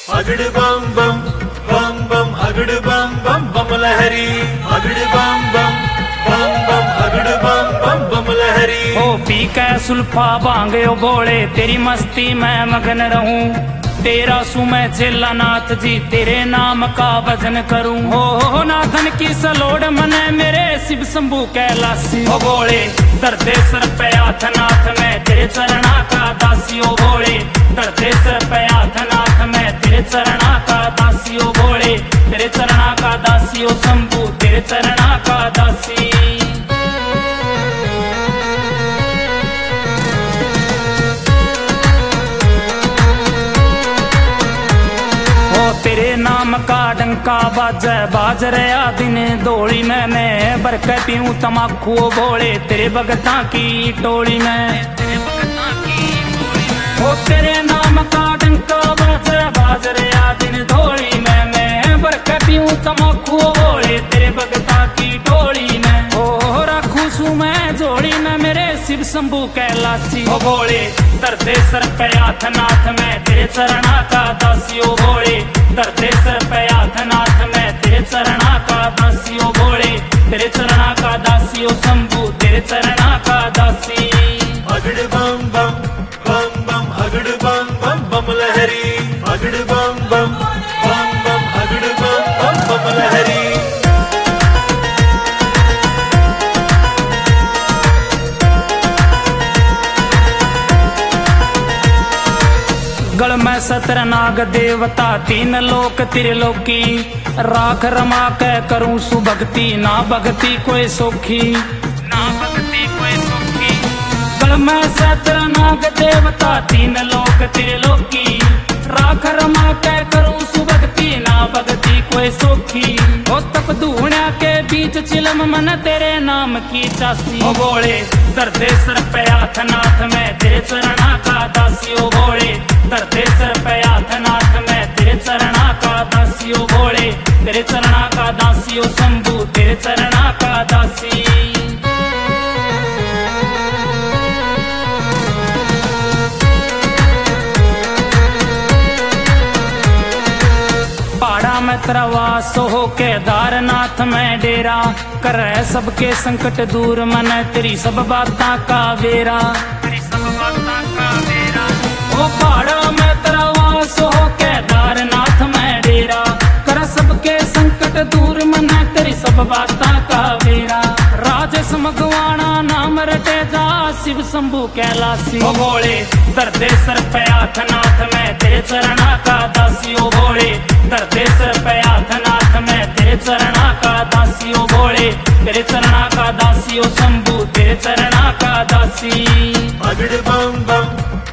अगड़ बम बम बम बम अगड़ बम बम बम लहरी अगड़ बम बम बम बम अगड़ बम बम बम लहरी। O P के सुल्फा भांगे बोले तेरी मस्ती में मगन रहूं, तेरा सु मैं चेला नाथ जी तेरे नाम का भजन करूं। हो नाथन की सलोड़ मने मेरे शिव शंभू कैलासी। हो बोले दर्दे सर पे हाथ नाथ में तेरे चरणा का दासी। ओ बोले दर्दे सर पे हाथ नाथ में तेरे चरणा का दासी। ओ बोले तेरे चरणा का दासी। ओ शंभू तेरे चरणा का दासी। तेरे नाम का डंका बाजे बाज रहा दिन दौड़ी में मैं भर के पीऊं तमाकू। बोले तेरे भगतां की टोली में ओ तेरे नाम का डंका बाजे बाज रहा दिन दौड़ी में मैं भर के पीऊं तमाकू। बोले तेरे भगतां की टोली में ओ रखू सू मैं जोड़ी में मेरे शिव शंभू कैलासी। ओ बोले दर्दे सर पे हाथ नाथ में तेरे चरणा का दासी। ओ बोले दर्दे सर पे हाथ नाथ में तेरे चरणा का दासी। ओ बोले तेरे चरणा का दासी। ओ शंभू तेरे चरणा का दासी। अगड़ बम बम बम बम अगड़ बम बम बम लहरी अगड़ बम बम बम बम अगड़ बम बम बम लहरी। गल में सतर नाग देवता तीन लोक त्रिलोकी, राख रमा के करूं सुभक्ति ना भक्ति कोई सौखी ना भक्ति कोई सौखी। गल में सतर नाग देवता तीन लोक त्रिलोकी, राख रमा के करूं सुभक्ति ना भक्ति कोई सौखी। ओ तप धूणा के बीच चिलम मन तेरे नाम की चासी। ओ बोले दर्दे सर पे हाथ नाथ में तेरे चरणा का दासी। ओ बोले दर्दे सर पे हाथ नाथ में तेरे चरणा का दासी। ओ बोले तेरे चरणा का दासी। ओ शंभू तेरे चरणा का दासी। पहाड़ा में तरवास हो केदारनाथ में डेरा, कर सबके संकट दूर मन तेरी सब बातां का बेरा। तेरी सब बातां का बेरा ओ पहाड़ा में तरवास हो केदारनाथ में डेरा, कर सबके संकट दूर मन तेरी सब बातां का बेरा। राजेश मगवाना नाम रटे जा शिव शंभू कैलासी। ओ बोले दर्दे सर पे हाथ नाथ में तेरे चरणा का दासी। ओ बोले दर्दे सर पे हाथ नाथ में तेरे चरणा का दासी। ओ बोले तेरे चरणा का दासी। ओ शंभू तेरे चरणा का दासी। अगड़ बम बम